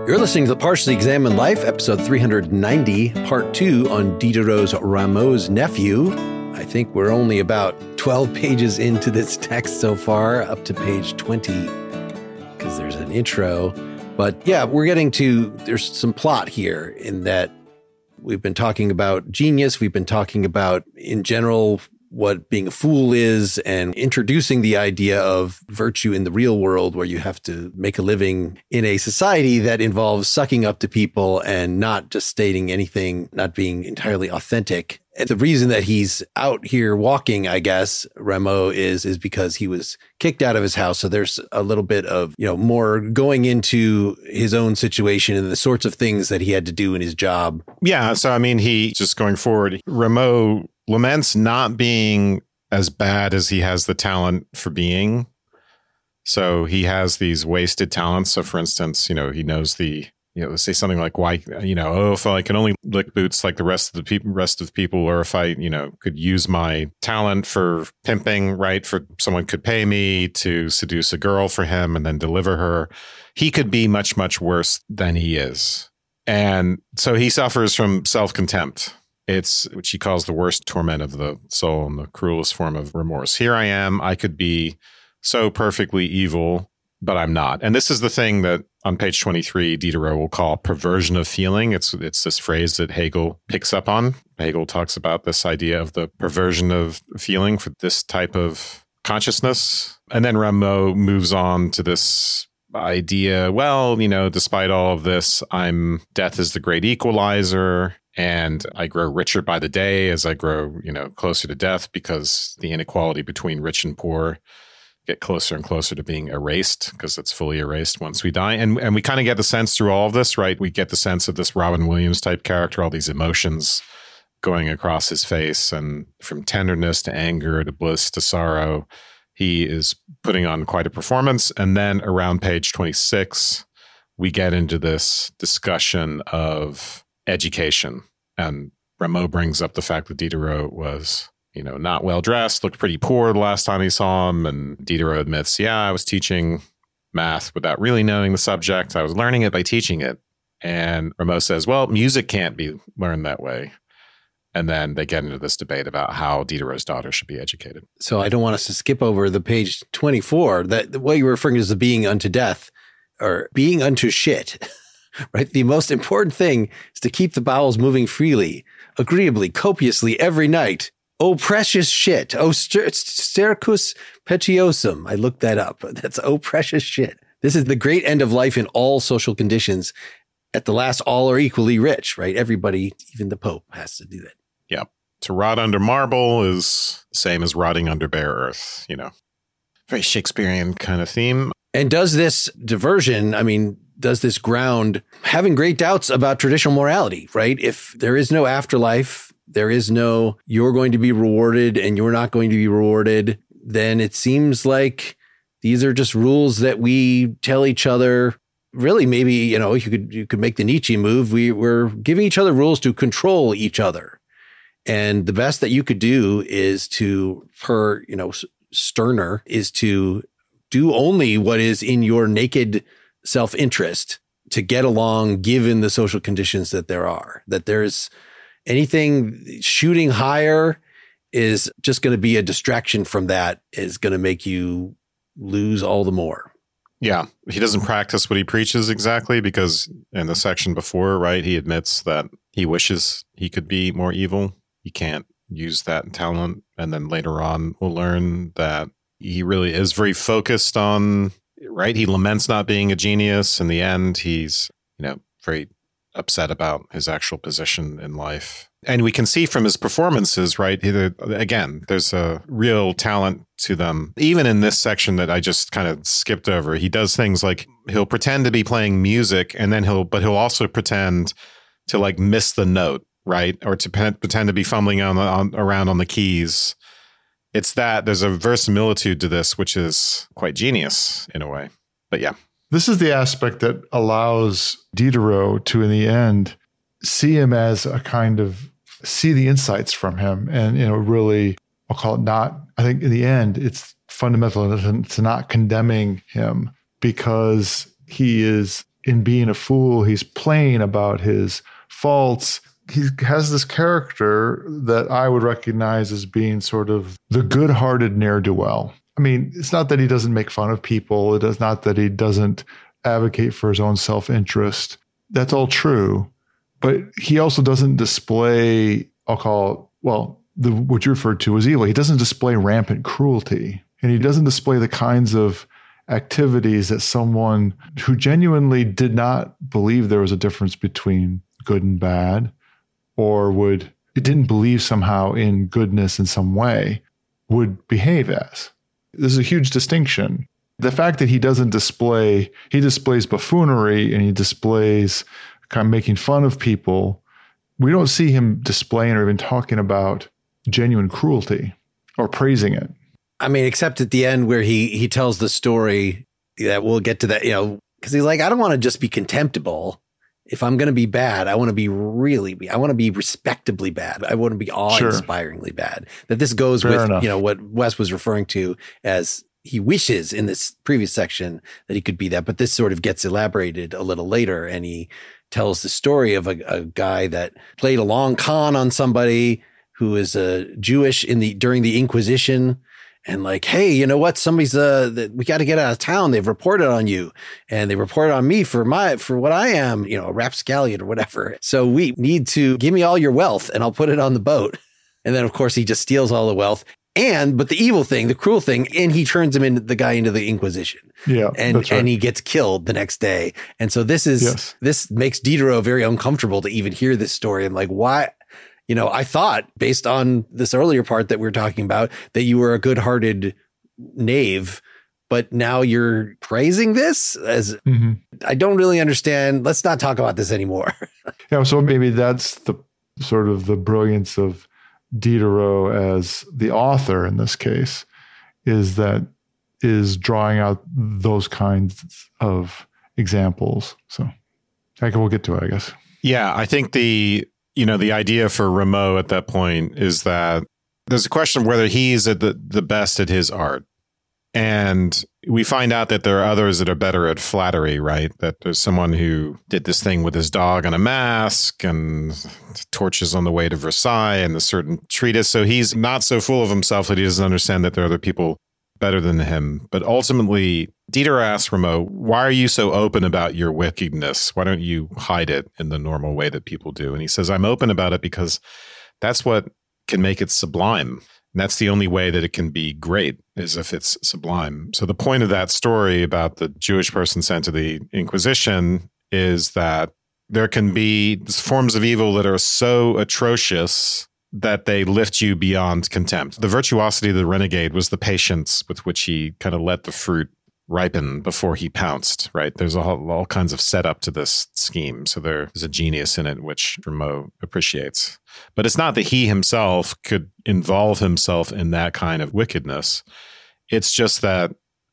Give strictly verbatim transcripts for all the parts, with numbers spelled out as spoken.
You're listening to the Partially Examined Life, episode three hundred ninety, part two on Diderot's Rameau's Nephew. I think we're only about twelve pages into this text so far, up to page twenty, because there's an intro. But yeah, we're getting to, there's some plot here in that we've been talking about genius. We've been talking about, in general, what being a fool is, and introducing the idea of virtue in the real world, where you have to make a living in a society that involves sucking up to people and not just stating anything, not being entirely authentic. And the reason that he's out here walking, I guess, Rameau is, is because he was kicked out of his house. So there's a little bit of, you know, more going into his own situation and the sorts of things that he had to do in his job. Yeah. So, I mean, he just going forward, Rameau laments not being as bad as he has the talent for being. So he has these wasted talents. So, for instance, you know, he knows the, you know, say something like, why, you know, oh, if I can only lick boots like the rest of the people, rest of people, or if I, you know, could use my talent for pimping, right? For someone could pay me to seduce a girl for him and then deliver her. He could be much, much worse than he is. And so he suffers from self-contempt. It's which he calls the worst torment of the soul and the cruelest form of remorse. Here I am. I could be so perfectly evil, but I'm not. And this is the thing that on page twenty-three, Diderot will call perversion of feeling. It's it's this phrase that Hegel picks up on. Hegel talks about this idea of the perversion of feeling for this type of consciousness. And then Rameau moves on to this idea, well, you know, despite all of this, I'm death is the great equalizer. And I grow richer by the day as I grow, you know, closer to death, because the inequality between rich and poor get closer and closer to being erased, because it's fully erased once we die. And and we kind of get the sense through all of this, right? We get the sense of this Robin Williams type character, all these emotions going across his face, and from tenderness to anger to bliss to sorrow, he is putting on quite a performance. And then around page twenty-six, we get into this discussion of education. And Rameau brings up the fact that Diderot was, you know, not well dressed, looked pretty poor the last time he saw him. And Diderot admits, yeah, I was teaching math without really knowing the subject. I was learning it by teaching it. And Rameau says, well, music can't be learned that way. And then they get into this debate about how Diderot's daughter should be educated. So I don't want us to skip over the page twenty-four, that what you were referring to as the being unto death, or being unto shit. Right? The most important thing is to keep the bowels moving freely, agreeably, copiously every night. Oh, precious shit. Oh, ster- stercus petiosum. I looked that up. That's oh, precious shit. This is the great end of life in all social conditions. At the last, all are equally rich, right? Everybody, even the Pope, has to do that. Yeah. To rot under marble is the same as rotting under bare earth, you know. Very Shakespearean kind of theme. And does this diversion, I mean, does this ground having great doubts about traditional morality, right? If there is no afterlife, there is no you're going to be rewarded and you're not going to be rewarded, then it seems like these are just rules that we tell each other. Really, maybe, you know, you could you could make the Nietzsche move. We, we're giving each other rules to control each other. And the best that you could do is to, per, you know, Stirner, is to do only what is in your naked self-interest to get along given the social conditions that there are. That there's anything shooting higher is just going to be a distraction from that, is going to make you lose all the more. Yeah. He doesn't practice what he preaches exactly, because in the section before, right, he admits that he wishes he could be more evil. He can't use that talent. And then later on, we'll learn that he really is very focused on, right? He laments not being a genius. In the end, he's, you know, very upset about his actual position in life. And we can see from his performances, right? Either, again, there's a real talent to them. Even in this section that I just kind of skipped over, he does things like he'll pretend to be playing music, and then he'll, but he'll also pretend to like miss the note, right? Or to pretend to be fumbling on, the, on around on the keys. It's that there's a verisimilitude to this, which is quite genius in a way. But yeah. This is the aspect that allows Diderot to, in the end, see him as a kind of, see the insights from him. And, you know, really, I'll call it not, I think in the end, it's fundamental to not condemning him, because he is in being a fool, he's plain about his faults. He has this character that I would recognize as being sort of the good-hearted ne'er-do-well. I mean, it's not that he doesn't make fun of people. It is not that he doesn't advocate for his own self-interest. That's all true. But he also doesn't display, I'll call it, well, the, what you referred to as evil. He doesn't display rampant cruelty. And he doesn't display the kinds of activities that someone who genuinely did not believe there was a difference between good and bad, or would, didn't believe somehow in goodness in some way, would behave as. This is a huge distinction. The fact that he doesn't display, he displays buffoonery and he displays kind of making fun of people. We don't see him displaying or even talking about genuine cruelty or praising it. I mean, except at the end where he he tells the story that we'll get to that, you know, because he's like, I don't want to just be contemptible. If I'm going to be bad, I want to be really, I want to be respectably bad. I want to be awe-inspiringly sure. bad. That this goes Fair with, enough. you know, what Wes was referring to as he wishes in this previous section that he could be that. But this sort of gets elaborated a little later. And he tells the story of a, a guy that played a long con on somebody who is a uh, Jewish in the during the Inquisition. And like, hey, you know what? Somebody's, uh, the, we got to get out of town. They've reported on you and they reported on me for my, for what I am, you know, a rapscallion or whatever. So we need to give me all your wealth and I'll put it on the boat. And then of course he just steals all the wealth. And, but the evil thing, the cruel thing, and he turns him into the guy into the Inquisition. Yeah. And, that's right. and he gets killed the next day. And so this is, yes. this makes Diderot very uncomfortable to even hear this story. And like, why? You know, I thought based on this earlier part that we we're talking about that you were a good-hearted knave, but now you're praising this as mm-hmm. I don't really understand. Let's not talk about this anymore. Yeah. So maybe that's the sort of the brilliance of Diderot as the author in this case, is that is drawing out those kinds of examples. So I can, we'll get to it, I guess. Yeah. I think the, you know, the idea for Rameau at that point is that there's a question of whether he's at the, the best at his art. And we find out that there are others that are better at flattery, right? That there's someone who did this thing with his dog on a mask and torches on the way to Versailles and a certain treatise. So he's not so full of himself that he doesn't understand that there are other people better than him. But ultimately, Diderot asks Rameau, why are you so open about your wickedness? Why don't you hide it in the normal way that people do? And he says, I'm open about it because that's what can make it sublime. And that's the only way that it can be great, is if it's sublime. So the point of that story about the Jewish person sent to the Inquisition is that there can be forms of evil that are so atrocious that they lift you beyond contempt. The virtuosity of the renegade was the patience with which he kind of let the fruit ripen before he pounced, right? There's all, all kinds of setup to this scheme. So there's a genius in it, which Rameau appreciates. But it's not that he himself could involve himself in that kind of wickedness. It's just that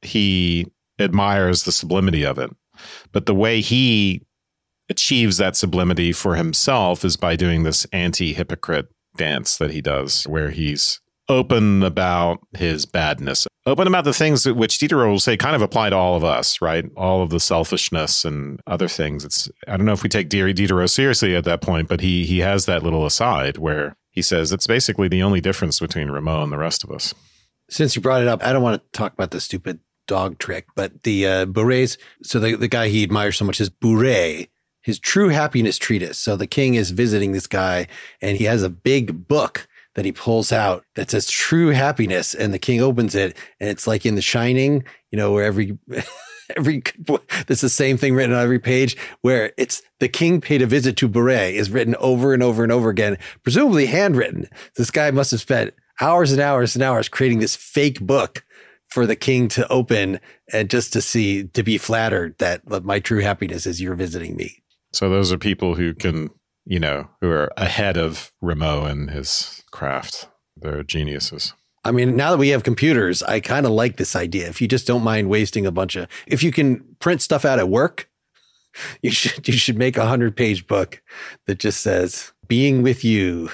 he admires the sublimity of it. But the way he achieves that sublimity for himself is by doing this anti-hypocrite dance that he does, where he's open about his badness, open about the things that which Diderot will say kind of apply to all of us, right? All of the selfishness and other things. It's, I don't know if we take Diderot seriously at that point, but he he has that little aside where he says it's basically the only difference between Rameau and the rest of us. Since you brought it up, I don't want to talk about the stupid dog trick, but the uh, Bouret's, so the, the guy he admires so much is Bouret, his True Happiness Treatise. So the king is visiting this guy and he has a big book that he pulls out that says True Happiness, and the king opens it and it's like in The Shining, you know, where every, every, there's the same thing written on every page, where it's the king paid a visit to Bouret is written over and over and over again, presumably handwritten. This guy must have spent hours and hours and hours creating this fake book for the king to open and just to see, to be flattered that my true happiness is you're visiting me. So those are people who can, you know, who are ahead of Rameau and his craft. They're geniuses. I mean, now that we have computers, I kind of like this idea. If you just don't mind wasting a bunch of, if you can print stuff out at work, you should, you should make a hundred page book that just says being with you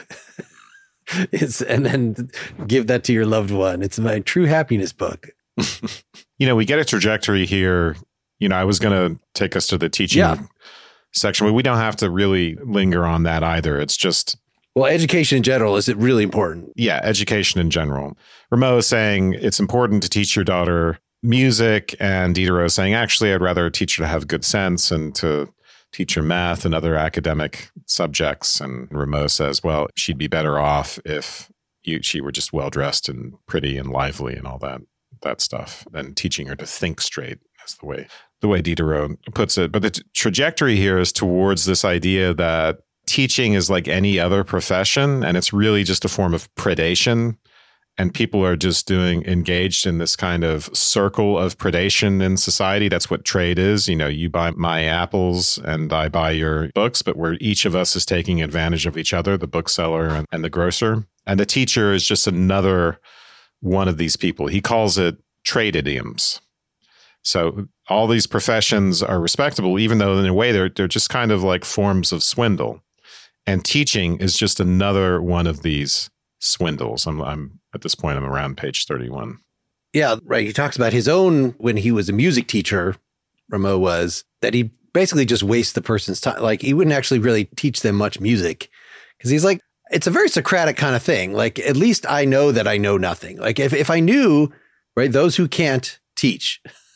is, and then give that to your loved one. It's my true happiness book. You know, we get a trajectory here. You know, I was going to take us to the teaching Yeah. section, but we don't have to really linger on that either. It's just, Well, education in general is really important. yeah, education in general. Rameau is saying it's important to teach your daughter music, and Diderot is saying, actually, I'd rather teach her to have good sense and to teach her math and other academic subjects. And Rameau says, well, she'd be better off if you, she were just well-dressed and pretty and lively and all that that stuff, than teaching her to think straight, as the way the way Diderot puts it. But the t- trajectory here is towards this idea that teaching is like any other profession, and it's really just a form of predation. And people are just doing engaged in this kind of circle of predation in society. That's what trade is. You know, you buy my apples and I buy your books, but where each of us is taking advantage of each other, the bookseller and, and the grocer. And the teacher is just another one of these people. He calls it trade idioms. So all these professions are respectable, even though in a way they're they're just kind of like forms of swindle. And teaching is just another one of these swindles. I'm, I'm at this point, I'm around page thirty-one. Yeah, right. He talks about his own, when he was a music teacher, Rameau was, that he basically just wastes the person's time. Like, he wouldn't actually really teach them much music, because he's like, it's a very Socratic kind of thing. Like, at least I know that I know nothing. Like, if, if I knew, right, those who can't teach.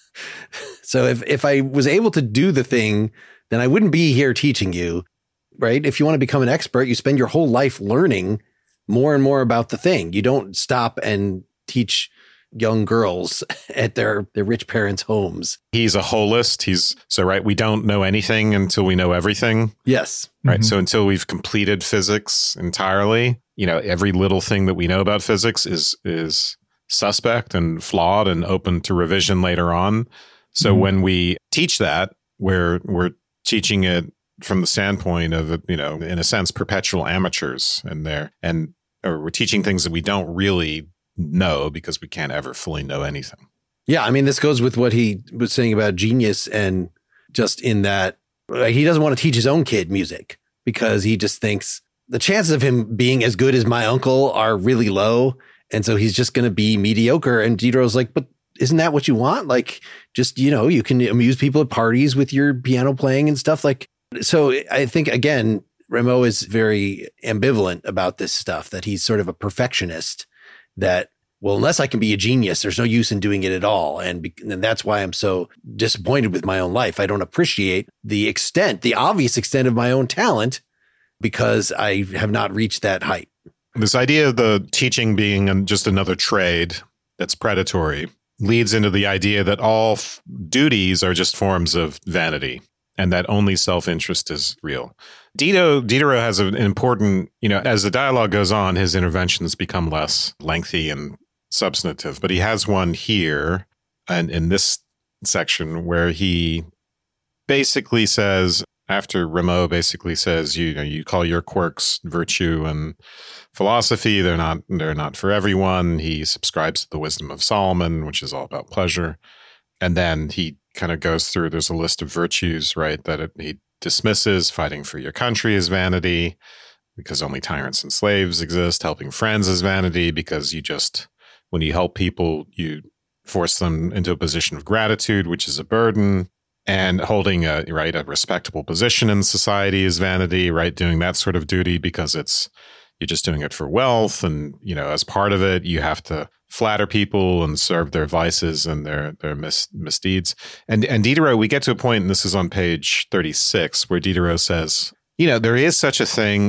So if, if I was able to do the thing, then I wouldn't be here teaching you, right? If you want to become an expert, you spend your whole life learning more and more about the thing. You don't stop and teach young girls at their, their rich parents' homes. He's a holist. He's so right. We don't know anything until we know everything. Yes. Right. Mhm. So until we've completed physics entirely, you know, every little thing that we know about physics is is suspect and flawed and open to revision later on. So Mhm. when we teach that, we're we're teaching it from the standpoint of, you know, in a sense, perpetual amateurs, and they're and or we're teaching things that we don't really know because we can't ever fully know anything. Yeah. I mean, this goes with what he was saying about genius, and just in that, like, he doesn't want to teach his own kid music because he just thinks the chances of him being as good as my uncle are really low. And so he's just going to be mediocre. And Diderot's like, but isn't that what you want? Like, just, you know, you can amuse people at parties with your piano playing and stuff. Like, so I think, again, Rameau is very ambivalent about this stuff, that he's sort of a perfectionist, that, well, unless I can be a genius, there's no use in doing it at all. And, be, and that's why I'm so disappointed with my own life. I don't appreciate the extent, the obvious extent of my own talent, because I have not reached that height. This idea of the teaching being just another trade that's predatory leads into the idea that all f- duties are just forms of vanity, and that only self-interest is real. Diderot, Diderot has an important, you know, as the dialogue goes on, his interventions become less lengthy and substantive. But he has one here, and in this section, where he basically says, after Rameau basically says, you know, you call your quirks virtue and philosophy, they're not they're not for everyone. He subscribes to the wisdom of Solomon, which is all about pleasure. And then he kind of goes through, there's a list of virtues, right, that it, he dismisses. Fighting for your country is vanity, because only tyrants and slaves exist. Helping friends is vanity, because you just, when you help people, you force them into a position of gratitude, which is a burden. And holding a, right, a respectable position in society is vanity, right? Doing that sort of duty because it's, you're just doing it for wealth. And, you know, as part of it, you have to flatter people and serve their vices and their, their mis, misdeeds. And, and Diderot, we get to a point, and this is on page thirty-six, where Diderot says, you know, there is such a thing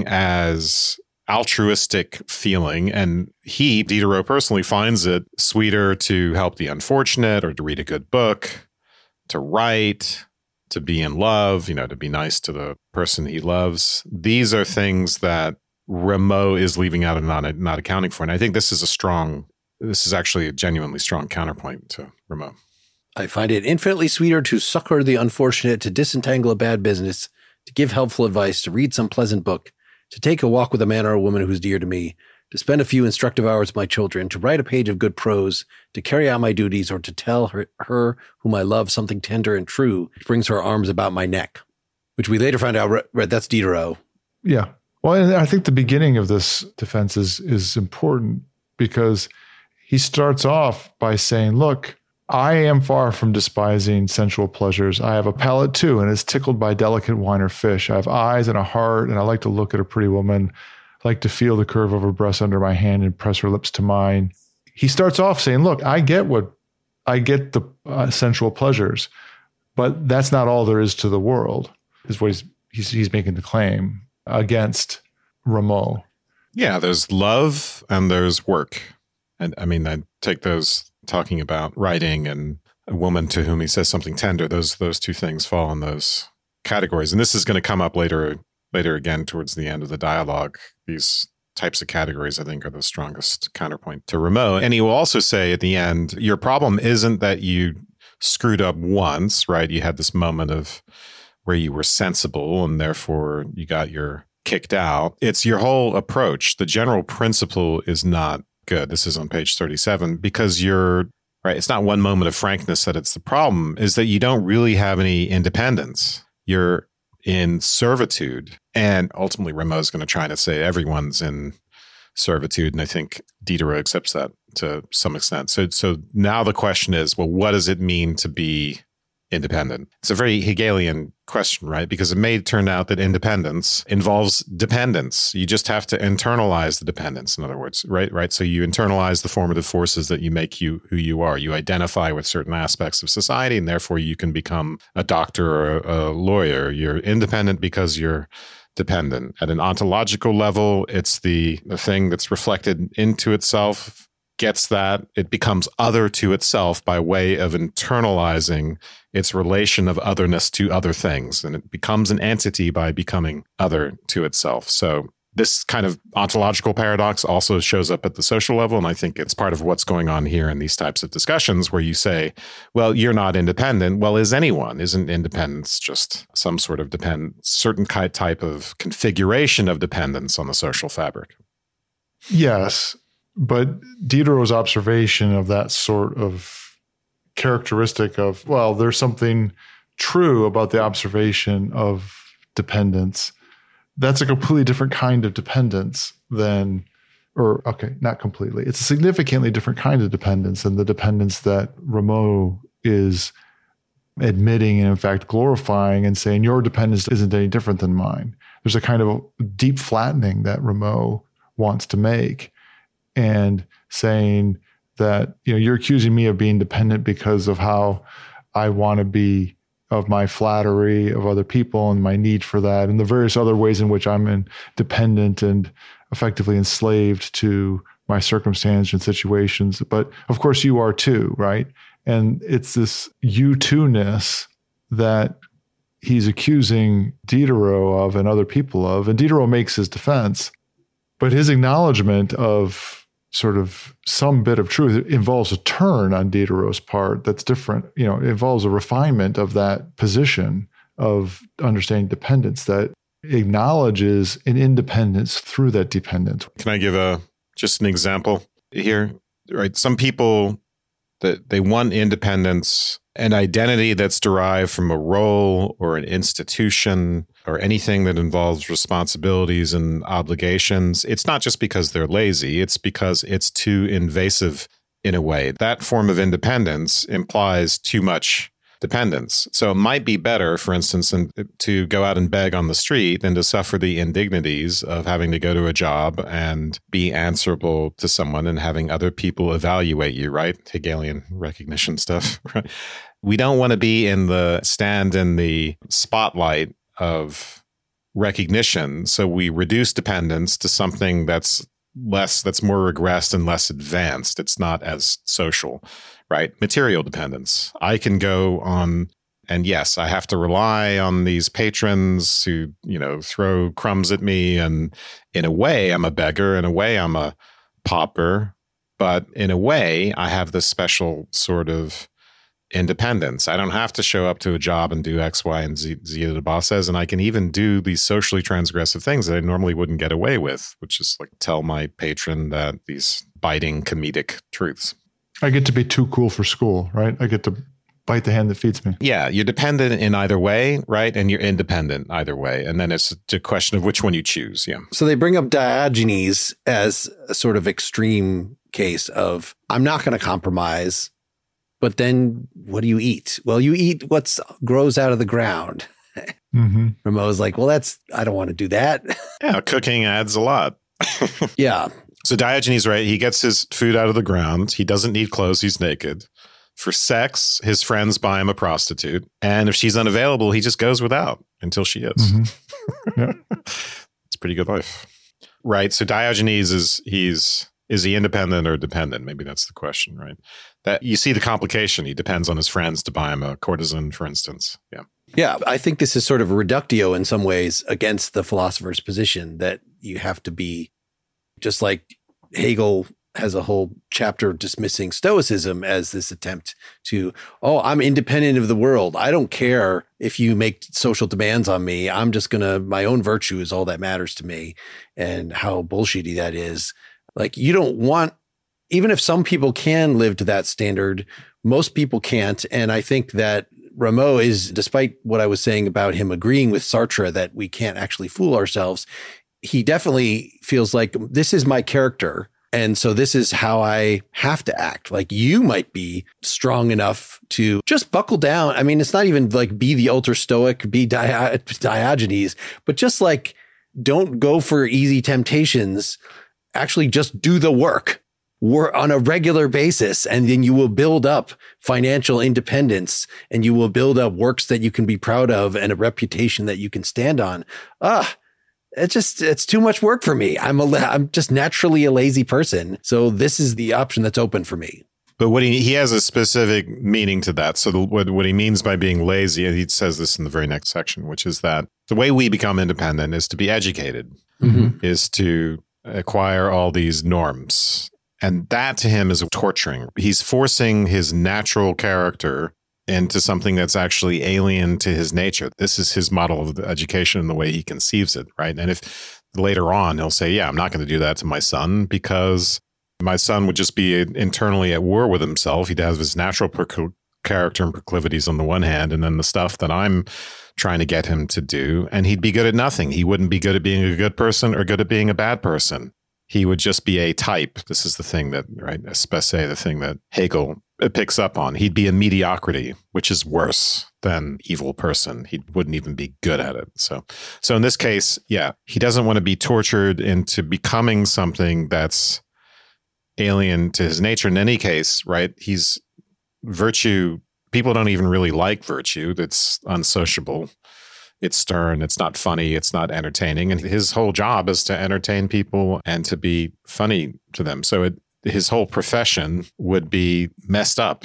as altruistic feeling. And he, Diderot personally, finds it sweeter to help the unfortunate, or to read a good book, to write, to be in love, you know, to be nice to the person he loves. These are things that Rameau is leaving out and not, not accounting for. And I think this is a strong, this is actually a genuinely strong counterpoint to Rameau. I find it infinitely sweeter to succor the unfortunate, to disentangle a bad business, to give helpful advice, to read some pleasant book, to take a walk with a man or a woman who's dear to me, to spend a few instructive hours with my children, to write a page of good prose, to carry out my duties, or to tell her, her whom I love something tender and true, which brings her arms about my neck, which we later find out, right, that's Diderot. Yeah. Well, and I think the beginning of this defense is, is important, because he starts off by saying, look, I am far from despising sensual pleasures. I have a palate too, and is tickled by delicate wine or fish. I have eyes and a heart, and I like to look at a pretty woman. I like to feel the curve of her breast under my hand and press her lips to mine. He starts off saying, look, I get what, I get the uh, sensual pleasures, but that's not all there is to the world, is what he's, he's, he's making the claim against Rameau. Yeah, there's love and there's work. And I mean, I take those talking about writing and a woman to whom he says something tender. Those those two things fall in those categories. And this is going to come up later later again towards the end of the dialogue. These types of categories, I think, are the strongest counterpoint to Rameau. And he will also say at the end, your problem isn't that you screwed up once, right? You had this moment of where you were sensible and therefore you got your kicked out. It's your whole approach. The general principle is not good. This is on page thirty-seven, because you're right. It's not one moment of frankness that it's the problem, is that you don't really have any independence. You're in servitude. And ultimately, Rameau is going to try to say everyone's in servitude. And I think Diderot accepts that to some extent. So, so now the question is, well, what does it mean to be independent? It's a very Hegelian question, right? Because it may turn out that independence involves dependence. You just have to internalize the dependence, in other words, right? Right. So you internalize the formative forces that you make you who you are. You identify with certain aspects of society, and therefore you can become a doctor or a, a lawyer. You're independent because you're dependent. At an ontological level, it's the, the thing that's reflected into itself, gets that, it becomes other to itself by way of internalizing its relation of otherness to other things. And it becomes an entity by becoming other to itself. So this kind of ontological paradox also shows up at the social level. And I think it's part of what's going on here in these types of discussions where you say, well, you're not independent. Well, is anyone? Isn't independence just some sort of depend, certain kind type of configuration of dependence on the social fabric? Yes. But Diderot's observation of that sort of characteristic of, well, there's something true about the observation of dependence. That's a completely different kind of dependence than, or okay, not completely. It's a significantly different kind of dependence than the dependence that Rameau is admitting and in fact glorifying and saying your dependence isn't any different than mine. There's a kind of deep flattening that Rameau wants to make, and saying that, you know, you're accusing me of being dependent because of how I want to be, of my flattery of other people and my need for that, and the various other ways in which I'm in dependent and effectively enslaved to my circumstance and situations. But of course you are too, right? And it's this you too-ness that he's accusing Diderot of and other people of. And Diderot makes his defense, but his acknowledgement of sort of some bit of truth involves a turn on Diderot's part that's different. You know, it involves a refinement of that position of understanding dependence that acknowledges an independence through that dependence. Can I give a just an example here? Right, some people that they want independence, an identity that's derived from a role or an institution or anything that involves responsibilities and obligations. It's not just because they're lazy, it's because it's too invasive in a way. That form of independence implies too much dependence. So it might be better, for instance, in, to go out and beg on the street than to suffer the indignities of having to go to a job and be answerable to someone and having other people evaluate you, right? Hegelian recognition stuff, right? We don't want to be in the stand in the spotlight of recognition. So we reduce dependence to something that's less, that's more regressed and less advanced. It's not as social, right? Material dependence. I can go on, and yes, I have to rely on these patrons who, you know, throw crumbs at me. And in a way, I'm a beggar. In a way, I'm a pauper. But in a way, I have this special sort of independence. I don't have to show up to a job and do X, Y, and Z, Z that the boss says. And I can even do these socially transgressive things that I normally wouldn't get away with, which is like tell my patron that these biting comedic truths. I get to be too cool for school, right? I get to bite the hand that feeds me. Yeah, you're dependent in either way, right? And you're independent either way. And then it's a question of which one you choose. Yeah. So they bring up Diogenes as a sort of extreme case of, I'm not going to compromise. but then what do you eat? Well, you eat what grows out of the ground. Mm-hmm. Rameau's like, well, that's, I don't want to do that. Yeah, cooking adds a lot. Yeah. So Diogenes, right, he gets his food out of the ground. He doesn't need clothes. He's naked. For sex, his friends buy him a prostitute. And if she's unavailable, he just goes without until she is. Mm-hmm. Yeah. It's a pretty good life. Right. So Diogenes is, he's, is he independent or dependent? Maybe that's the question, right? That you see the complication. He depends on his friends to buy him a courtesan, for instance. Yeah. Yeah, I think this is sort of a reductio in some ways against the philosopher's position that you have to be, just like Hegel has a whole chapter dismissing Stoicism as this attempt to, oh, I'm independent of the world. I don't care if you make social demands on me. I'm just going to, my own virtue is all that matters to me, and how bullshitty that is. Like, you don't want, even if some people can live to that standard, most people can't. And I think that Rameau is, despite what I was saying about him agreeing with Sartre that we can't actually fool ourselves, he definitely feels like this is my character. And so this is how I have to act. Like, you might be strong enough to just buckle down. I mean, it's not even like be the ultra stoic, be Di- Diogenes, but just like, don't go for easy temptations. Actually just do the work. Work on a regular basis, and then you will build up financial independence, and you will build up works that you can be proud of and a reputation that you can stand on. Ah, it's just, it's too much work for me. I'm a, I'm just naturally a lazy person. So this is the option that's open for me. But what he, he has a specific meaning to that. So the, what, what he means by being lazy, and he says this in the very next section, which is that the way we become independent is to be educated, mm-hmm. is to acquire all these norms. And that to him is torturing. He's forcing his natural character into something that's actually alien to his nature. This is his model of education and the way he conceives it, right? And if later on he'll say, yeah, I'm not going to do that to my son because my son would just be internally at war with himself. He'd have his natural procl- character and proclivities on the one hand, and then the stuff that I'm trying to get him to do. And he'd be good at nothing. He wouldn't be good at being a good person or good at being a bad person. He would just be a type. This is the thing that, right, espèce, the thing that Hegel picks up on. He'd be a mediocrity, which is worse than evil person. He wouldn't even be good at it. So, so in this case, yeah, he doesn't want to be tortured into becoming something that's alien to his nature. In any case, right, he's virtue. People don't even really like virtue. That's unsociable. It's stern, it's not funny, it's not entertaining. And his whole job is to entertain people and to be funny to them. So it, his whole profession would be messed up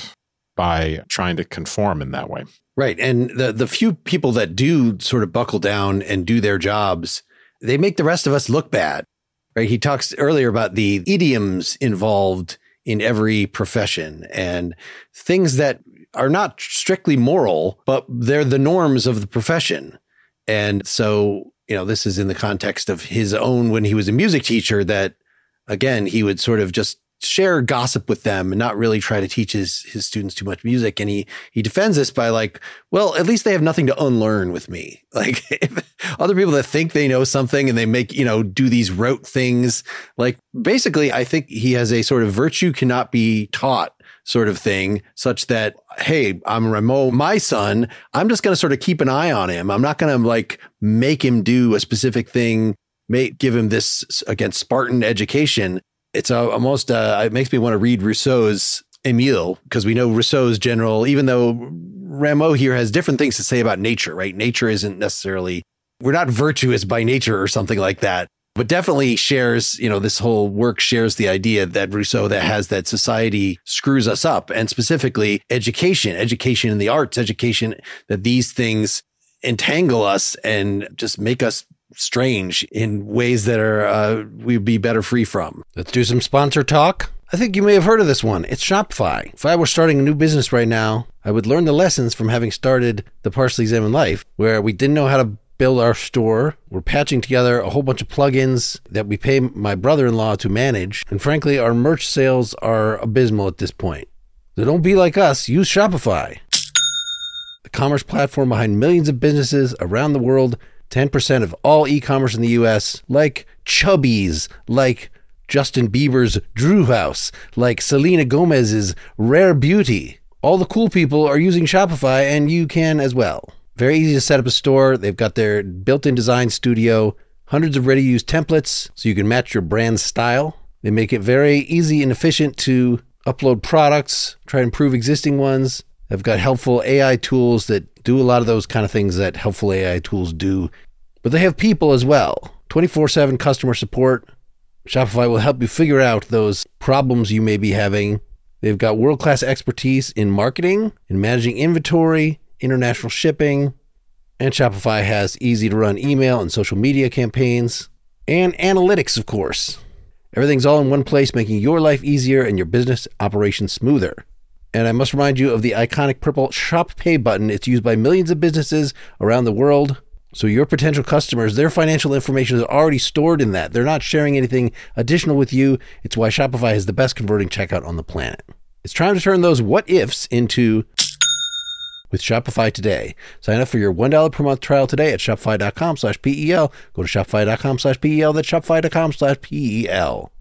by trying to conform in that way. Right. And the, the few people that do sort of buckle down and do their jobs, they make the rest of us look bad. Right. He talks earlier about the idioms involved in every profession and things that are not strictly moral, but they're the norms of the profession. And so, you know, this is in the context of his own, when he was a music teacher, that again, he would sort of just share gossip with them and not really try to teach his, his students too much music. And he, he defends this by like, well, at least they have nothing to unlearn with me. Like if other people that think they know something and they make, you know, do these rote things, like basically, I think he has a sort of virtue cannot be taught sort of thing, such that, hey, I'm Rameau, my son, I'm just going to sort of keep an eye on him. I'm not going to like make him do a specific thing, make, give him this, again, Spartan education. It's a, almost, uh, it makes me want to read Rousseau's Emile, because we know Rousseau's general, even though Rameau here has different things to say about nature, right? Nature isn't necessarily, we're not virtuous by nature or something like that. But definitely shares, you know, this whole work shares the idea that Rousseau that has that society screws us up, and specifically education, education in the arts, education, that these things entangle us and just make us strange in ways that are uh, we'd be better free from. Let's do some sponsor talk. I think you may have heard of this one. It's Shopify. If I were starting a new business right now, I would learn the lessons from having started the Partially Examined Life, where we didn't know how to build our store. We're patching together a whole bunch of plugins that we pay my brother-in-law to manage. And frankly, our merch sales are abysmal at this point. So don't be like us. Use Shopify, the commerce platform behind millions of businesses around the world. ten percent of all e-commerce in the U S, like Chubbies, like Justin Bieber's Drew House, like Selena Gomez's Rare Beauty. All the cool people are using Shopify, and you can as well. Very easy to set up a store. They've got their built-in design studio, hundreds of ready-to-use templates so you can match your brand style. They make it very easy and efficient to upload products, try to improve existing ones. They've got helpful A I tools that do a lot of those kind of things that helpful A I tools do. But they have people as well. twenty-four seven customer support. Shopify will help you figure out those problems you may be having. They've got world-class expertise in marketing, in managing inventory, international shipping, and Shopify has easy-to-run email and social media campaigns, and analytics, of course. Everything's all in one place, making your life easier and your business operations smoother. And I must remind you of the iconic purple Shop Pay button. It's used by millions of businesses around the world. So your potential customers, their financial information is already stored in that. They're not sharing anything additional with you. It's why Shopify is the best converting checkout on the planet. It's time to turn those what ifs into with Shopify today. Sign up for your one dollar per month trial today at shopify.com slash PEL. Go to shopify.com slash PEL. That's shopify.com slash PEL.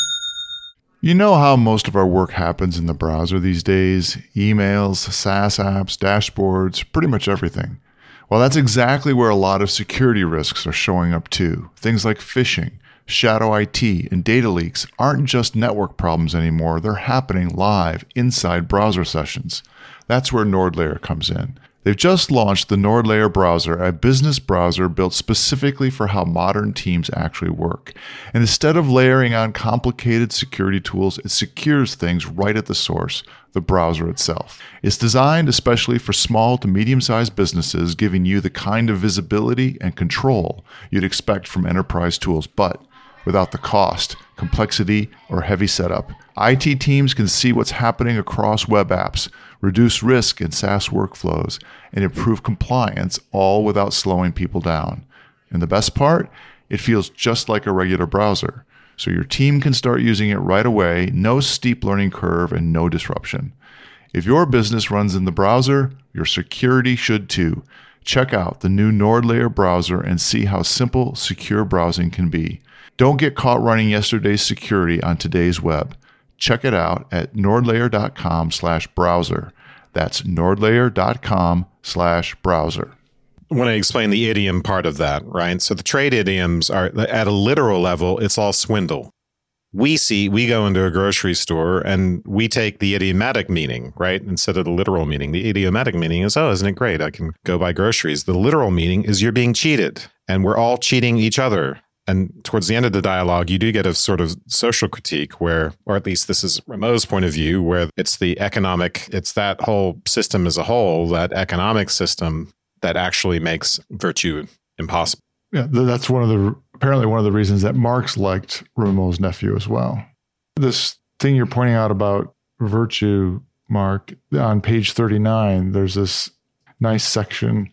You know how most of our work happens in the browser these days? Emails, SaaS apps, dashboards, pretty much everything. Well, that's exactly where a lot of security risks are showing up too. Things like phishing, shadow I T, and data leaks aren't just network problems anymore. They're happening live inside browser sessions. That's where NordLayer comes in. They've just launched the NordLayer browser, a business browser built specifically for how modern teams actually work. And instead of layering on complicated security tools, it secures things right at the source, the browser itself. It's designed especially for small to medium-sized businesses, giving you the kind of visibility and control you'd expect from enterprise tools, but without the cost, complexity, or heavy setup. I T teams can see what's happening across web apps, reduce risk in SaaS workflows, and improve compliance, all without slowing people down. And the best part? It feels just like a regular browser. So your team can start using it right away, no steep learning curve, and no disruption. If your business runs in the browser, your security should too. Check out the new NordLayer browser and see how simple, secure browsing can be. Don't get caught running yesterday's security on today's web. Check it out at nordlayer.com slash browser. That's nordlayer.com slash browser. I want to explain the idiom part of that, right? So the trade idioms are, at a literal level, it's all swindle. We see, we go into a grocery store and we take the idiomatic meaning, right? Instead of the literal meaning. The idiomatic meaning is, oh, isn't it great? I can go buy groceries. The literal meaning is you're being cheated and we're all cheating each other. And towards the end of the dialogue, you do get a sort of social critique where, or at least this is Rameau's point of view, where it's the economic, it's that whole system as a whole, that economic system that actually makes virtue impossible. Yeah, that's one of the, apparently one of the reasons that Marx liked Rameau's nephew as well. This thing you're pointing out about virtue, Mark, on page thirty-nine, there's this nice section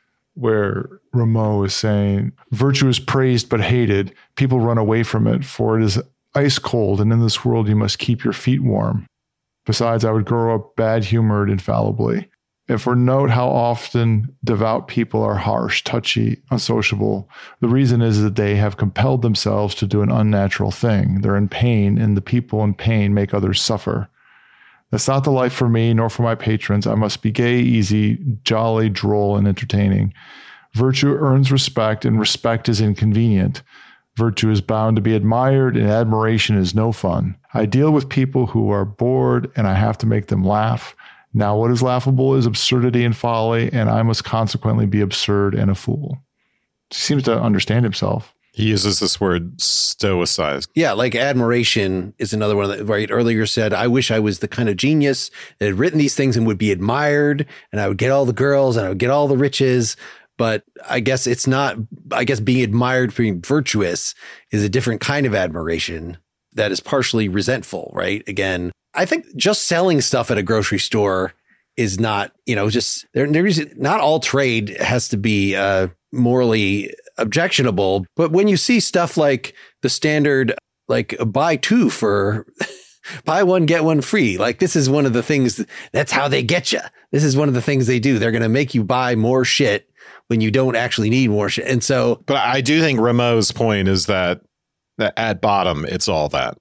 where Rameau is saying, virtue is praised but hated. People run away from it, for it is ice cold, and in this world you must keep your feet warm. Besides, I would grow up bad-humored infallibly. And for note how often devout people are harsh, touchy, unsociable, the reason is that they have compelled themselves to do an unnatural thing. They're in pain, and the people in pain make others suffer. That's not the life for me, nor for my patrons. I must be gay, easy, jolly, droll, and entertaining. Virtue earns respect, and respect is inconvenient. Virtue is bound to be admired, and admiration is no fun. I deal with people who are bored, and I have to make them laugh. Now, what is laughable is absurdity and folly, and I must consequently be absurd and a fool. He seems to understand himself. He uses this word stoicize. Yeah, like admiration is another one that, right, earlier said, I wish I was the kind of genius that had written these things and would be admired, and I would get all the girls and I would get all the riches. But I guess it's not, I guess being admired for being virtuous is a different kind of admiration that is partially resentful, right? Again, I think just selling stuff at a grocery store is not, you know, just there. There's not all trade has to be uh, morally objectionable. But when you see stuff like the standard, like buy two for buy one, get one free, like this is one of the things that's how they get you. This is one of the things they do. They're going to make you buy more shit when you don't actually need more shit. And so, but I do think Rameau's point is that, that at bottom, it's all that.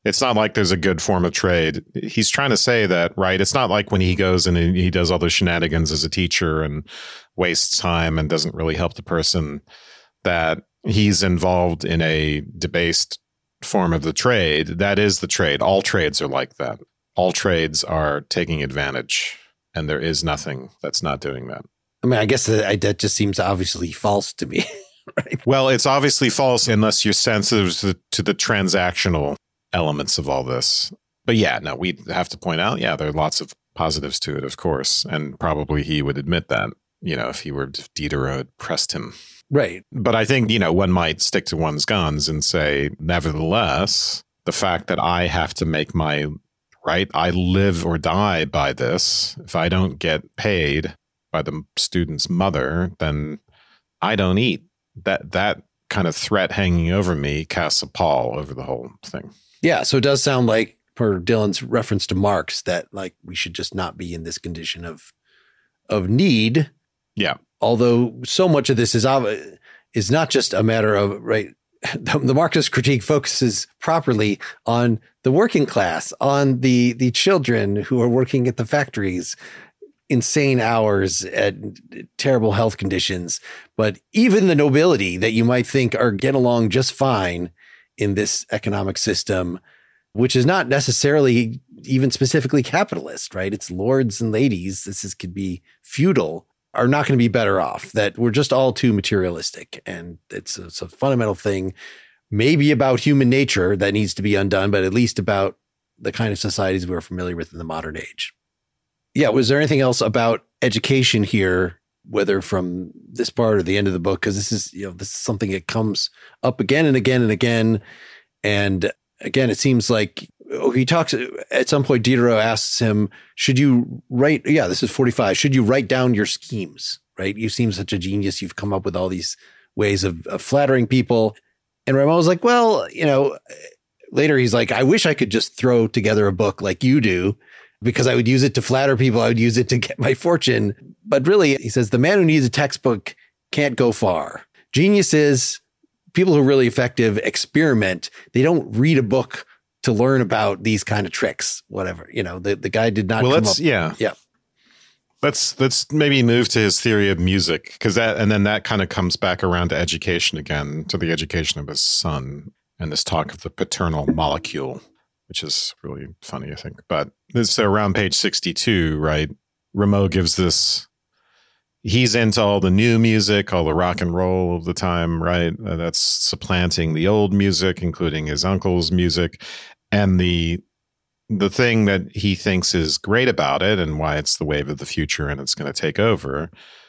It's not like there's a good form of trade. He's trying to say that, right? It's not like when he goes and he does all those shenanigans as a teacher and wastes time and doesn't really help the person, that he's involved in a debased form of the trade. That is the trade. All trades are like that. All trades are taking advantage, and there is nothing that's not doing that. I mean, I guess that, that just seems obviously false to me. Right? Well, it's obviously false unless you're sensitive to, to the transactional elements of all this. But yeah, no, we have to point out, yeah, there are lots of positives to it, of course. And probably he would admit that, you know, if he were, if Diderot had pressed him. Right. But I think, you know, one might stick to one's guns and say, nevertheless, the fact that I have to make my, right, I live or die by this. If I don't get paid by the student's mother, then I don't eat. That that kind of threat hanging over me casts a pall over the whole thing. Yeah, so it does sound like, per Dylan's reference to Marx, that like we should just not be in this condition of of need. Yeah. Although so much of this is is not just a matter of, right, the, the Marxist critique focuses properly on the working class, on the the children who are working at the factories, insane hours at terrible health conditions. But even the nobility that you might think are get along just fine in this economic system, which is not necessarily even specifically capitalist, right? It's lords and ladies. This is, could be feudal, are not going to be better off, that we're just all too materialistic. And it's a, it's a fundamental thing, maybe about human nature that needs to be undone, but at least about the kind of societies we're familiar with in the modern age. Yeah. Was there anything else about education here, whether from this part or the end of the book? Because this is, you know, this is something that comes up again and again and again. And again, it seems like oh, he talks at some point, Diderot asks him, should you write? Yeah, this is forty-five. Should you write down your schemes? Right. You seem such a genius. You've come up with all these ways of, of flattering people. And Rameau was like, well, you know, later he's like, I wish I could just throw together a book like you do, because I would use it to flatter people. I would use it to get my fortune. But really, he says, the man who needs a textbook can't go far. Genius is people who are really effective experiment. They don't read a book to learn about these kind of tricks, whatever. You know, the, the guy did not well, come let's, up. Yeah. Yeah. Let's, let's maybe move to his theory of music, because that, and then that kind of comes back around to education again, to the education of his son and this talk of the paternal molecule, which is really funny, I think. But this around page sixty-two, right? Rameau gives this, he's into all the new music, all the rock and roll of the time, right? Uh, that's supplanting the old music, including his uncle's music. And the the thing that he thinks is great about it, and why it's the wave of the future and it's going to take over,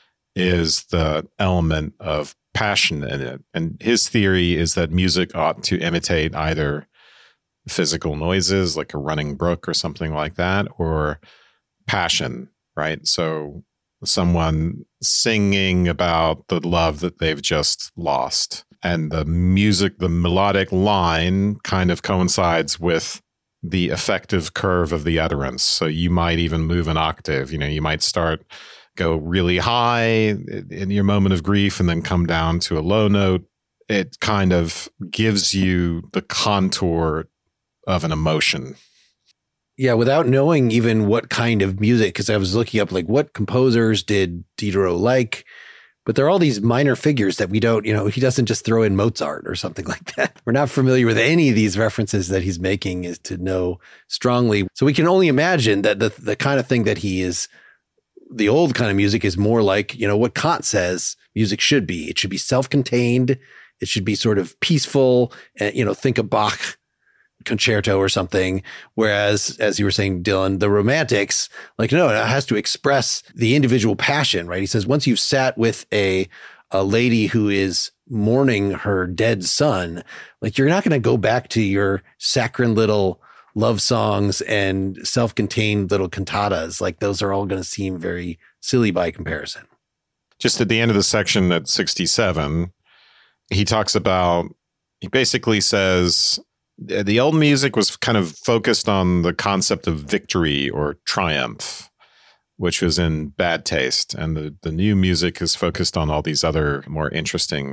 is the element of passion in it. And his theory is that music ought to imitate either physical noises like a running brook or something like that, or passion, right? So someone singing about the love that they've just lost, and the music, the melodic line kind of coincides with the effective curve of the utterance. So you might even move an octave. You know, you might start, go really high in your moment of grief and then come down to a low note. It kind of gives you the contour of an emotion. Yeah, without knowing even what kind of music, because I was looking up like what composers did Diderot like, but there are all these minor figures that we don't, you know, he doesn't just throw in Mozart or something like that. We're not familiar with any of these references that he's making is to know strongly. So we can only imagine that the the kind of thing that he is, the old kind of music is more like, you know, what Kant says music should be. It should be self-contained. It should be sort of peaceful. And, you know, think of Bach concerto or something. Whereas, as you were saying, Dylan, the romantics, like, no, it has to express the individual passion, right? He says, once you've sat with a, a lady who is mourning her dead son, like, you're not going to go back to your saccharine little love songs and self-contained little cantatas. Like, those are all going to seem very silly by comparison. Just at the end of the section at sixty-seven, he talks about, he basically says, the old music was kind of focused on the concept of victory or triumph, which was in bad taste. And the, the new music is focused on all these other more interesting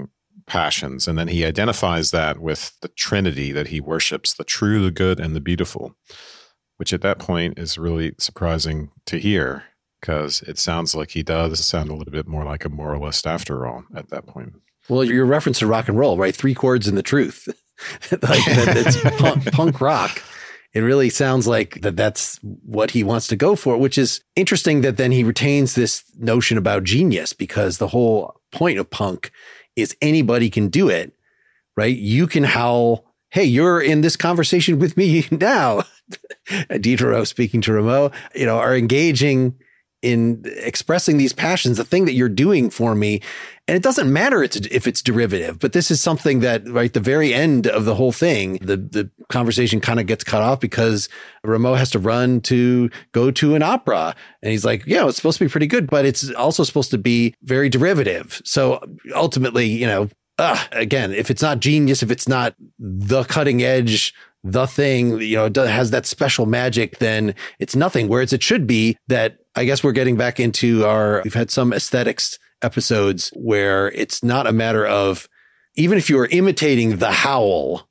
passions. And then he identifies that with the Trinity that he worships, the true, the good, and the beautiful, which at that point is really surprising to hear, because it sounds like he does sound a little bit more like a moralist after all at that point. Well, your reference to rock and roll, right? Three chords and the truth. Like that, it's punk, punk rock. It really sounds like that that's what he wants to go for, which is interesting that then he retains this notion about genius, because the whole point of punk is anybody can do it, right? You can howl, hey, you're in this conversation with me now. Diderot speaking to Rameau, you know, are engaging in expressing these passions, the thing that you're doing for me. And it doesn't matter it's, if it's derivative, but this is something that, right, the very end of the whole thing, the, the conversation kind of gets cut off because Rameau has to run to go to an opera. And he's like, yeah, it's supposed to be pretty good, but it's also supposed to be very derivative. So ultimately, you know, uh, again, if it's not genius, if it's not the cutting edge, the thing, you know, it has that special magic, then it's nothing. Whereas it should be that, I guess we're getting back into our, we've had some aesthetics episodes where it's not a matter of, even if you are imitating the howl,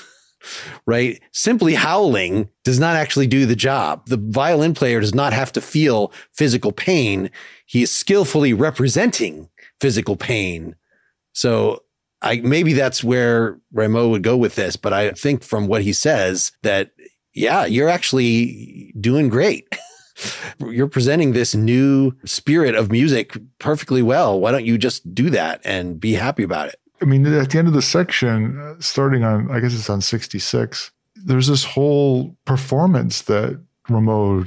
right? Simply howling does not actually do the job. The violin player does not have to feel physical pain. He is skillfully representing physical pain. So I, maybe that's where Rameau would go with this, but I think from what he says that, yeah, you're actually doing great. You're presenting this new spirit of music perfectly well. Why don't you just do that and be happy about it? I mean, at the end of the section, starting on, I guess it's on sixty-six, there's this whole performance that Rameau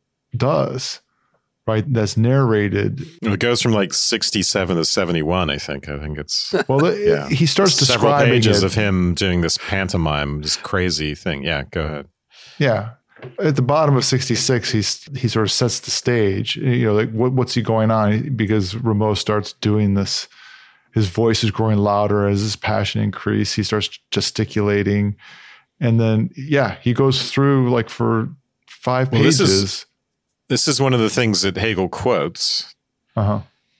does, right? That's narrated. It goes from like sixty-seven to seventy-one, I think. I think it's... Well, the, yeah. He starts Several describing pages it. of him doing this pantomime, this crazy thing. Yeah, go ahead. Yeah. At the bottom of sixty-six, he's he sort of sets the stage. You know, like what, what's he going on? Because Rameau starts doing this. His voice is growing louder as his passion increases. He starts gesticulating, and then yeah, he goes through like for five well, pages. This is, this is one of the things that Hegel quotes, uh-huh.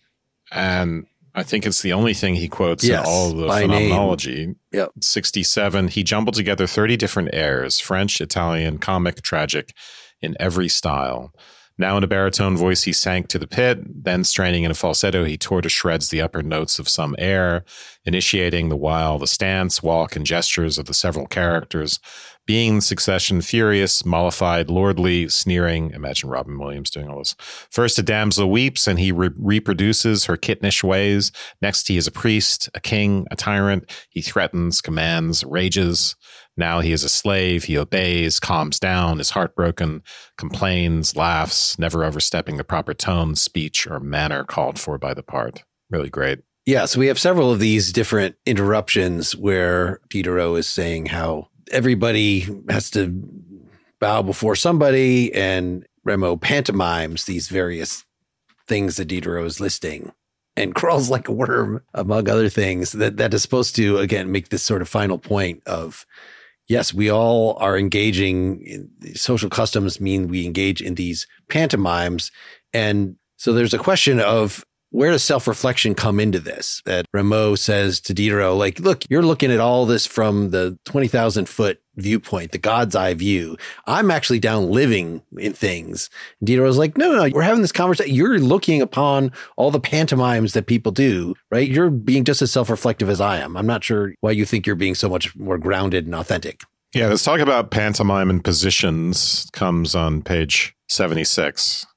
and I think it's the only thing he quotes yes, in all of the by phenomenology. Name. Yep. sixty-seven, he jumbled together thirty different airs, French, Italian, comic, tragic, in every style. Now in a baritone voice, he sank to the pit. Then straining in a falsetto, he tore to shreds the upper notes of some air, initiating the while the stance, walk, and gestures of the several characters, being in succession furious, mollified, lordly, sneering. Imagine Robin Williams doing all this. First, a damsel weeps, and he re- reproduces her kittenish ways. Next, he is a priest, a king, a tyrant. He threatens, commands, rages. Now he is a slave. He obeys, calms down, is heartbroken, complains, laughs, never overstepping the proper tone, speech, or manner called for by the part. Really great. Yeah, so we have several of these different interruptions where Diderot is saying how everybody has to bow before somebody, and Rameau pantomimes these various things that Diderot is listing and crawls like a worm, among other things, that, that is supposed to, again, make this sort of final point of, yes, we all are engaging in social customs mean we engage in these pantomimes. And so there's a question of, where does self-reflection come into this? That Rameau says to Diderot, like, look, you're looking at all this from the twenty thousand foot viewpoint, the God's eye view. I'm actually down living in things. And Diderot's like, no, no, no, we're having this conversation. You're looking upon all the pantomimes that people do, right? You're being just as self-reflective as I am. I'm not sure why you think you're being so much more grounded and authentic. Yeah, let's talk about pantomime and positions. Comes on page seventy-six.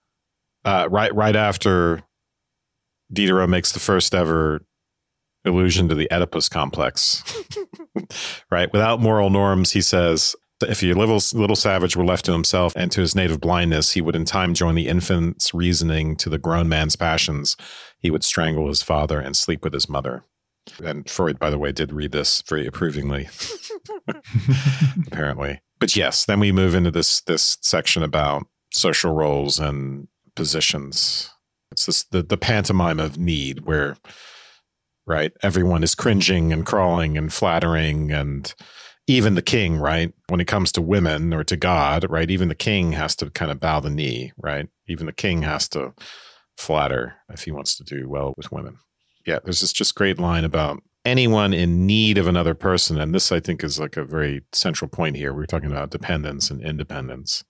Uh, right, right after Diderot makes the first ever allusion to the Oedipus complex, right? Without moral norms, he says, if your little, little savage were left to himself and to his native blindness, he would in time join the infant's reasoning to the grown man's passions. He would strangle his father and sleep with his mother. And Freud, by the way, did read this very approvingly, apparently. But yes, then we move into this this section about social roles and positions. It's this the, the pantomime of need where, right, everyone is cringing and crawling and flattering, and even the king, right, when it comes to women or to God, right, even the king has to kind of bow the knee, right? Even the king has to flatter if he wants to do well with women. Yeah, there's this just great line about anyone in need of another person, and this I think is like a very central point here. We're talking about dependence and independence.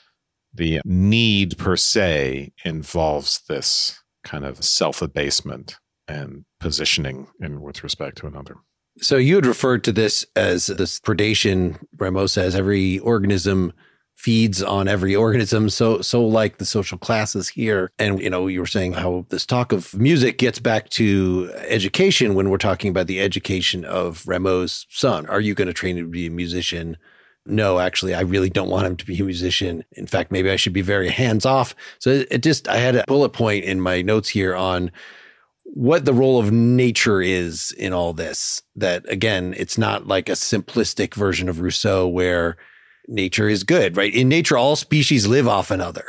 The need per se involves this kind of self-abasement and positioning in with respect to another. So you had referred to this as this predation. Rameau says every organism feeds on every organism. So, so like the social classes here. And, you know, you were saying how this talk of music gets back to education when we're talking about the education of Rameau's son. Are you going to train him to be a musician? No, actually, I really don't want him to be a musician. In fact, maybe I should be very hands off. So it, it just, I had a bullet point in my notes here on what the role of nature is in all this. That again, it's not like a simplistic version of Rousseau where nature is good, right? In nature, all species live off another.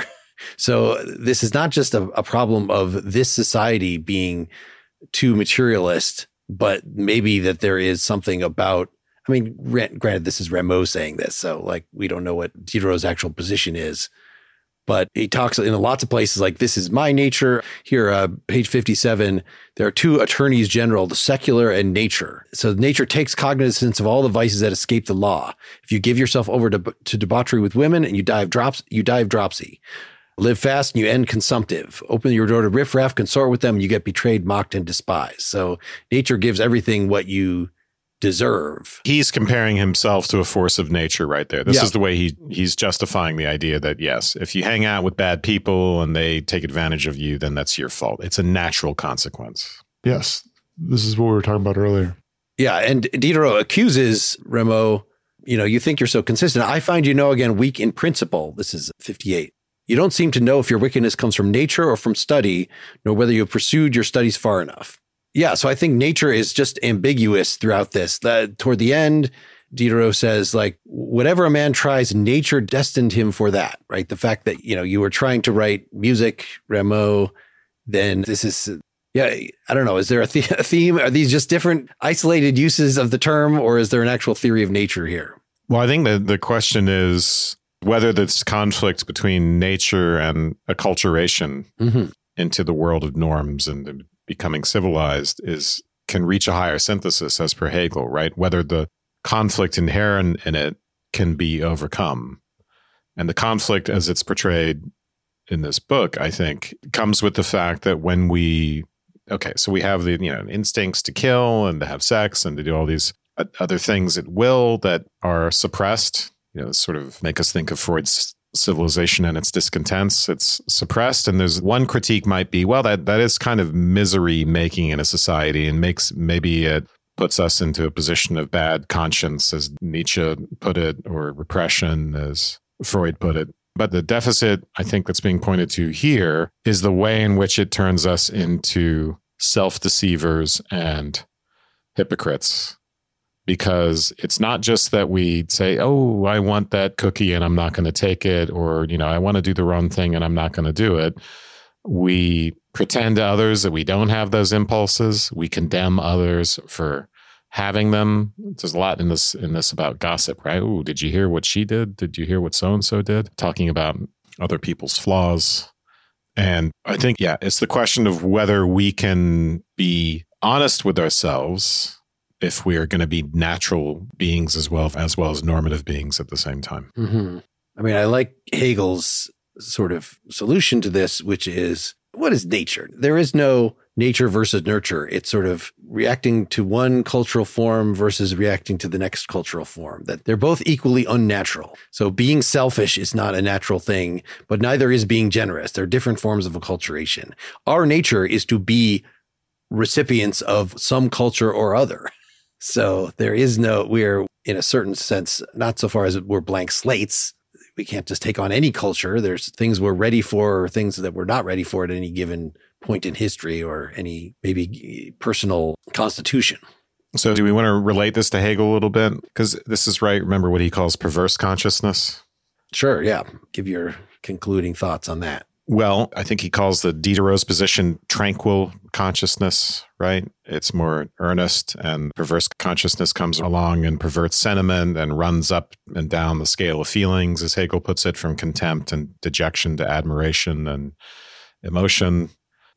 So this is not just a, a problem of this society being too materialist, but maybe that there is something about, I mean, granted, this is Rameau saying this, so like we don't know what Diderot's actual position is, but he talks in lots of places like, this is my nature. Here, uh, page fifty-seven, there are two attorneys general, the secular and nature. So nature takes cognizance of all the vices that escape the law. If you give yourself over to, to debauchery with women and you die of drops, you die of dropsy. Live fast and you end consumptive. Open your door to riffraff, consort with them, and you get betrayed, mocked, and despised. So nature gives everything what you deserve. He's comparing himself to a force of nature right there. This Yeah. is the way he he's justifying the idea that, yes, if you hang out with bad people and they take advantage of you, then that's your fault. It's a natural consequence. Yes. This is what we were talking about earlier. Yeah, and Diderot accuses Rameau, you know, you think you're so consistent. I find you know, again, weak in principle. This is fifty-eight. You don't seem to know if your wickedness comes from nature or from study, nor whether you have pursued your studies far enough. Yeah, so I think nature is just ambiguous throughout this. That toward the end, Diderot says, like, whatever a man tries, nature destined him for that, right? The fact that, you know, you were trying to write music, Rameau, then this is, yeah, I don't know. Is there a, the- a theme? Are these just different isolated uses of the term, or is there an actual theory of nature here? Well, I think that the question is whether this conflict between nature and acculturation Mm-hmm. into the world of norms and becoming civilized is can reach a higher synthesis as per Hegel, right? Whether the conflict inherent in it can be overcome. And the conflict as it's portrayed in this book, I think, comes with the fact that when we, okay, so we have the, you know, instincts to kill and to have sex and to do all these other things at will that are suppressed, you know, sort of make us think of Freud's civilization and its discontents. It's suppressed. And there's one critique might be, well, that that is kind of misery making in a society and makes, maybe it puts us into a position of bad conscience, as Nietzsche put it, or repression, as Freud put it. But the deficit, I think, that's being pointed to here is the way in which it turns us into self-deceivers and hypocrites. Because it's not just that we say, oh, I want that cookie and I'm not going to take it, or, you know, I want to do the wrong thing and I'm not going to do it. We pretend to others that we don't have those impulses. We condemn others for having them. There's a lot in this in this about gossip, right? Oh, did you hear what she did? Did you hear what so-and-so did? Talking about other people's flaws. And I think, yeah, it's the question of whether we can be honest with ourselves if we are going to be natural beings as well as well as normative beings at the same time. Mm-hmm. I mean, I like Hegel's sort of solution to this, which is, what is nature? There is no nature versus nurture. It's sort of reacting to one cultural form versus reacting to the next cultural form, that they're both equally unnatural. So being selfish is not a natural thing, but neither is being generous. They're different forms of acculturation. Our nature is to be recipients of some culture or other. So there is no, we're in a certain sense, not so far as we're blank slates. We can't just take on any culture. There's things we're ready for or things that we're not ready for at any given point in history or any maybe personal constitution. So do we want to relate this to Hegel a little bit? Because this is right. Remember what he calls perverse consciousness? Sure. Yeah. Give your concluding thoughts on that. Well, I think he calls the Diderot's position tranquil consciousness, right? It's more earnest, and perverse consciousness comes along and perverts sentiment and runs up and down the scale of feelings, as Hegel puts it, from contempt and dejection to admiration and emotion.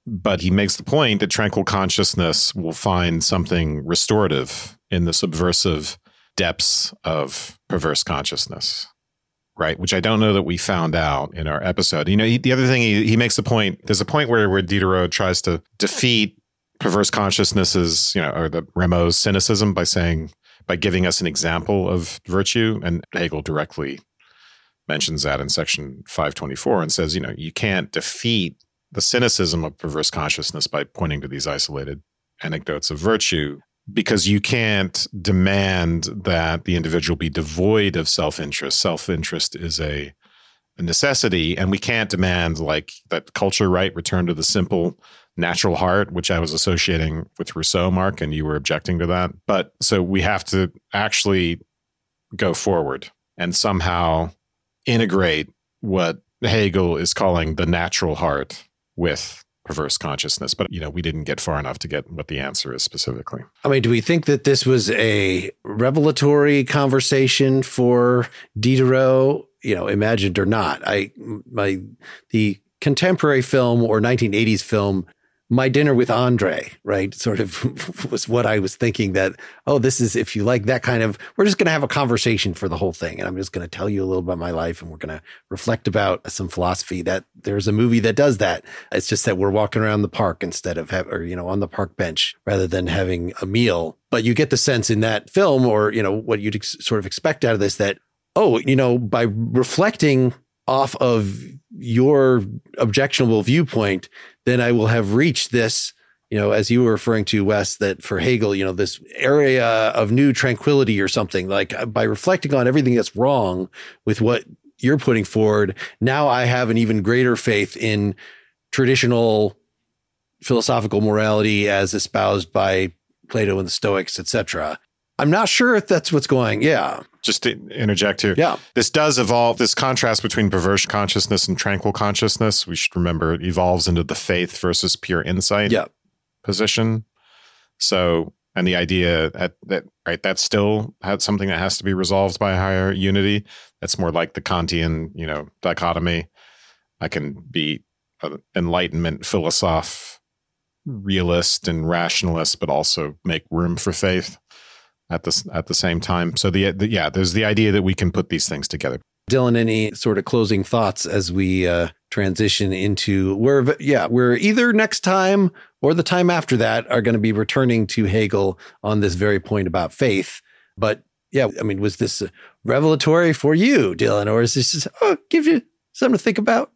But he makes the point that tranquil consciousness will find something restorative in the subversive depths of perverse consciousness, right? Which I don't know that we found out in our episode. You know, he, the other thing he, he makes the point, there's a point where, where Diderot tries to defeat perverse consciousnesses, you know, or the Rameau's cynicism by saying, by giving us an example of virtue. And Hegel directly mentions that in section five twenty-four and says, you know, you can't defeat the cynicism of perverse consciousness by pointing to these isolated anecdotes of virtue, because you can't demand that the individual be devoid of self-interest. Self-interest is a, a necessity, and we can't demand like that culture, right? Return to the simple natural heart, which I was associating with Rousseau, Mark, and you were objecting to that. But so we have to actually go forward and somehow integrate what Hegel is calling the natural heart with perverse consciousness. But, you know, we didn't get far enough to get what the answer is specifically. I mean, do we think that this was a revelatory conversation for Diderot, you know, imagined or not? I, my, the contemporary film or nineteen eighties film, My Dinner with Andre, right, sort of was what I was thinking that, oh, this is, if you like that kind of, we're just going to have a conversation for the whole thing. And I'm just going to tell you a little about my life and we're going to reflect about some philosophy. That there's a movie that does that. It's just that we're walking around the park instead of, have, or, you know, on the park bench rather than having a meal. But you get the sense in that film, or, you know, what you'd ex- sort of expect out of this, that, oh, you know, by reflecting off of your objectionable viewpoint, then I will have reached this, you know, as you were referring to, Wes, that for Hegel, you know, this area of new tranquility or something. Like, by reflecting on everything that's wrong with what you're putting forward, now I have an even greater faith in traditional philosophical morality as espoused by Plato and the Stoics, et cetera. I'm not sure if that's what's going. Yeah. Just to interject here. Yeah. This does evolve, this contrast between perverse consciousness and tranquil consciousness. We should remember it evolves into the faith versus pure insight yeah. position. So, and the idea that, that, right, that's still had something that has to be resolved by higher unity. That's more like the Kantian, you know, dichotomy. I can be an enlightenment philosoph, realist and rationalist, but also make room for faith at the, at the same time. So the, the yeah, there's the idea that we can put these things together. Dylan, any sort of closing thoughts as we uh, transition into where, yeah, we're either next time or the time after that are going to be returning to Hegel on this very point about faith. But yeah, I mean, was this revelatory for you, Dylan, or is this just, oh, give you something to think about?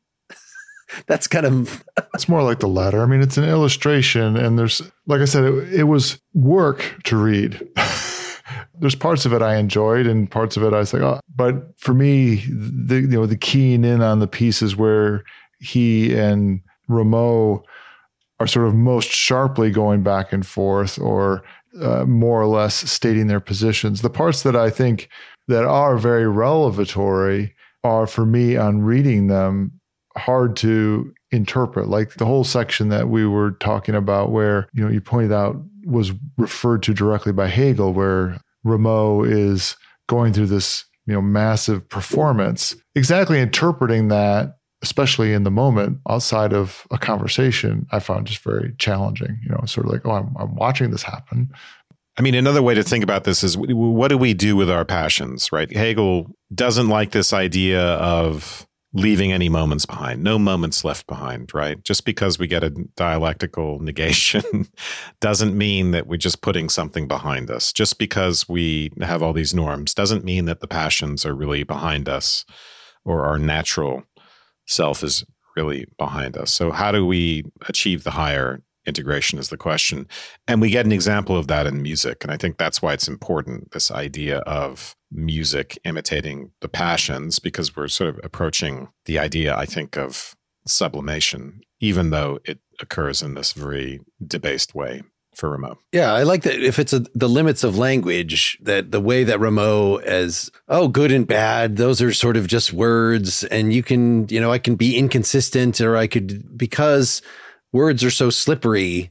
That's kind of... It's more like the latter. I mean, it's an illustration, and there's, like I said, it, it was work to read. There's parts of it I enjoyed and parts of it I was like, oh, but for me, the, you know, the keying in on the pieces where he and Rameau are sort of most sharply going back and forth, or uh, more or less stating their positions. The parts that I think that are very revelatory are, for me, on reading them, hard to interpret. Like the whole section that we were talking about where, you know, you pointed out was referred to directly by Hegel, where Rameau is going through this, you know, massive performance, exactly interpreting that, especially in the moment outside of a conversation, I found just very challenging, you know, sort of like, oh, I'm, I'm watching this happen. I mean, another way to think about this is, what do we do with our passions, right? Hegel doesn't like this idea of leaving any moments behind, no moments left behind, right? Just because we get a dialectical negation doesn't mean that we're just putting something behind us. Just because we have all these norms doesn't mean that the passions are really behind us or our natural self is really behind us. So how do we achieve the higher integration is the question. And we get an example of that in music. And I think that's why it's important, this idea of music imitating the passions, because we're sort of approaching the idea, I think, of sublimation, even though it occurs in this very debased way for Rameau. Yeah, I like that if it's a, the limits of language, that the way that Rameau as, oh, good and bad, those are sort of just words. And you can, you know, I can be inconsistent, or I could, because words are so slippery.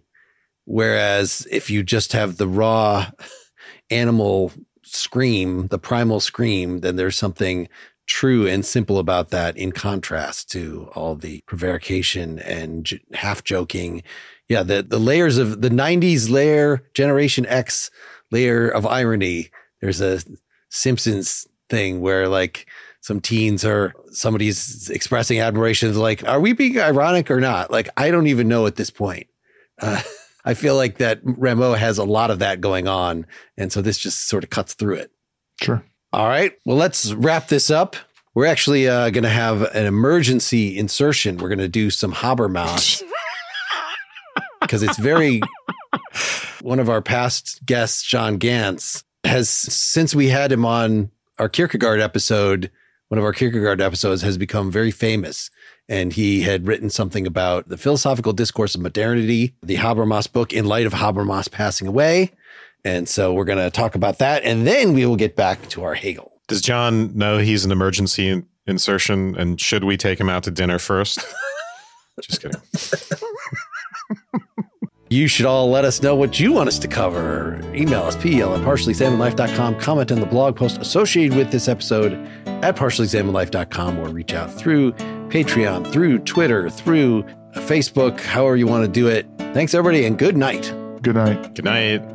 Whereas if you just have the raw animal scream, the primal scream, then there's something true and simple about that in contrast to all the prevarication and j- half joking. Yeah, the, the layers of the nineties layer, Generation X layer of irony. There's a Simpsons thing where like some teens are, somebody's expressing admiration. Like, are we being ironic or not? Like, I don't even know at this point. Uh, I feel like that Rameau has a lot of that going on. And so this just sort of cuts through it. Sure. All right. Well, let's wrap this up. We're actually uh, going to have an emergency insertion. We're going to do some Habermas because it's very, one of our past guests, John Gantz, has, since we had him on our Kierkegaard episode, one of our Kierkegaard episodes has become very famous. And he had written something about the philosophical discourse of modernity, the Habermas book, in light of Habermas passing away. And so we're going to talk about that. And then we will get back to our Hegel. Does John know he's an emergency in- insertion? And should we take him out to dinner first? Just kidding. You should all let us know what you want us to cover. Email us, P L at partially examined life dot com. Comment on the blog post associated with this episode at partially examined life dot com, or reach out through Patreon, through Twitter, through Facebook, however you want to do it. Thanks, everybody, and good night. Good night. Good night.